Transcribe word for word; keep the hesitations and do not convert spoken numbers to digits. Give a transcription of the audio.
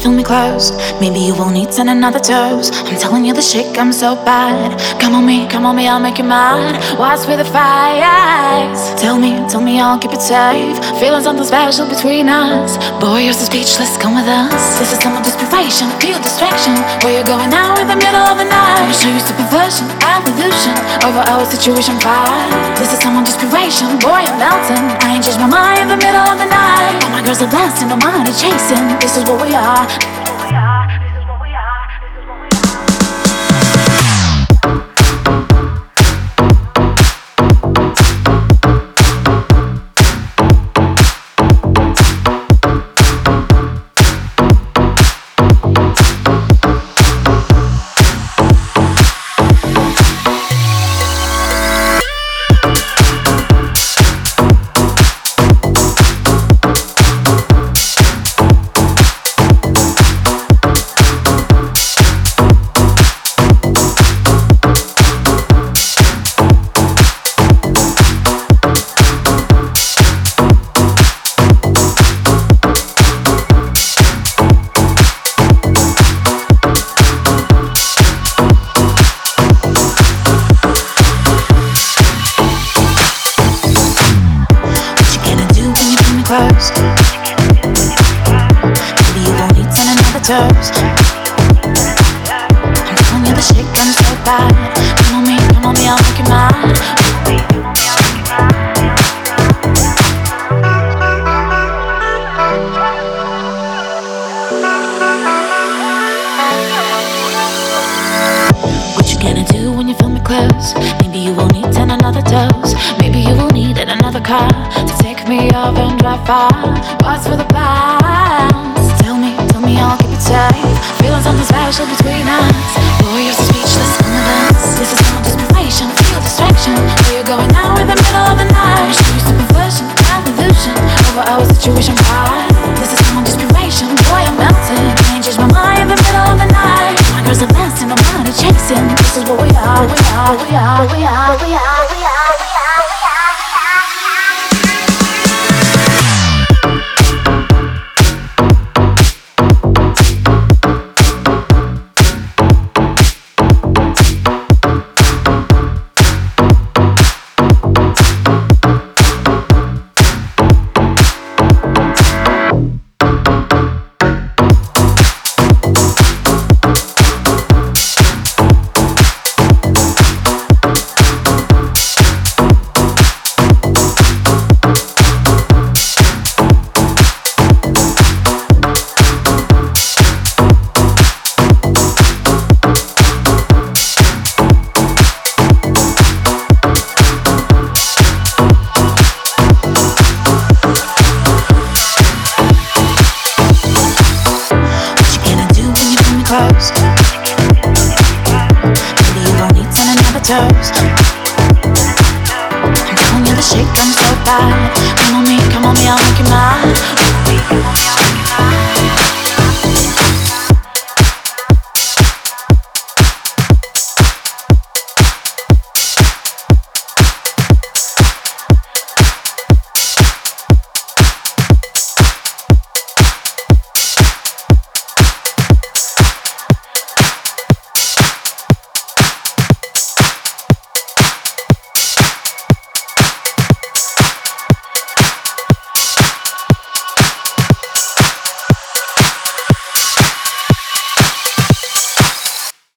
feel me close. Maybe you won't need ten another toes. I'm telling you the shit, I'm so bad. Come on me, come on me, I'll make you mad. Watch with the fires. Tell me, tell me I'll keep it safe. Feeling something special between us. Boy, you're so speechless, come with us. This is some of desperation, pure distraction. Where you're going now in the middle of the night. I'ma show you some perversion, evolution over our situation five. This is some of desperation, boy I'm melting. I ain't changed my mind in the middle of the night. All my girls are blasting, no money chasing. This is what we are. Close. Maybe you won't need ten another toes. I'm telling you the shit comes so bad. Come on me, come on me, I'll make you mad. What you gonna do when you feel me close? Maybe you won't need ten another toes. Maybe you will need another car to take me up and drive far. What's for the plans? Tell me, tell me I'll keep it safe. Feeling something special between us. Boy, you're so speechless, come with us. This is some desperation, feel distraction. Where you're going now in the middle of the night. I'ma show you some perversion, evolution over our situation five. This is some desperation, boy I'm melting. Can't change my mind in the middle of the night. My girls are blasting, no money chasing. This is what we are, we are, we are, we are, we are, we are, we are. Close. Maybe you won't need ten another toes. I'm telling you the shit comes so bad. Come on me, come on me, I'll make you mad.